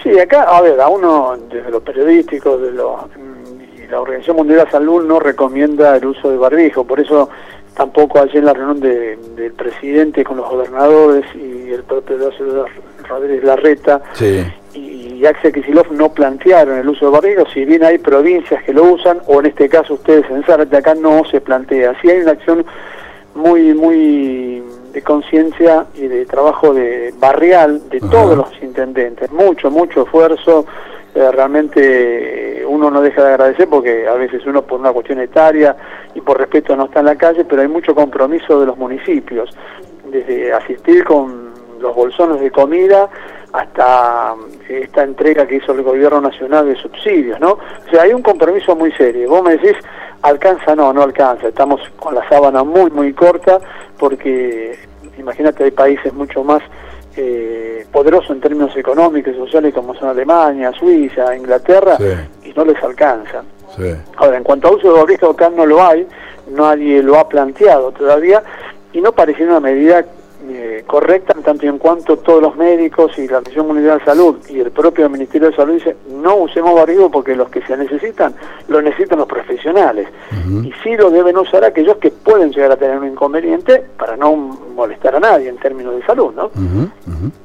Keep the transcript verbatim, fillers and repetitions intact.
Sí, acá, a ver, a uno, desde los periodísticos, de los, y la Organización Mundial de la Salud no recomienda el uso de barbijo, por eso tampoco ayer en la reunión de, del presidente con los gobernadores y el propio Rodríguez Larreta sí. y, y Axel Kicillof no plantearon el uso de barbijo, si bien hay provincias que lo usan, o en este caso ustedes en Zárate, acá no se plantea. Sí hay una acción muy, muy de conciencia y de trabajo de barrial de Ajá. todos los intendentes, mucho, mucho esfuerzo, eh, realmente uno no deja de agradecer porque a veces uno por una cuestión etaria y por respeto no está en la calle, pero hay mucho compromiso de los municipios, desde asistir con los bolsones de comida hasta esta entrega que hizo el gobierno nacional de subsidios, ¿no? O sea, hay un compromiso muy serio. Vos me decís, ¿alcanza? No, no alcanza. Estamos con la sábana muy, muy corta porque, imagínate, hay países mucho más eh, poderosos en términos económicos y sociales como son Alemania, Suiza, Inglaterra, sí. y no les alcanza. Sí. Ahora, en cuanto a uso de barbijo, acá no lo hay, nadie lo ha planteado todavía, y no parecía una medida Eh, correcta en tanto y en cuanto todos los médicos y la Organización Mundial de Salud y el propio Ministerio de Salud dice no usemos barbijo porque los que se necesitan lo necesitan los profesionales uh-huh. y sí lo deben usar aquellos que pueden llegar a tener un inconveniente para no molestar a nadie en términos de salud, ¿no? Uh-huh. Uh-huh.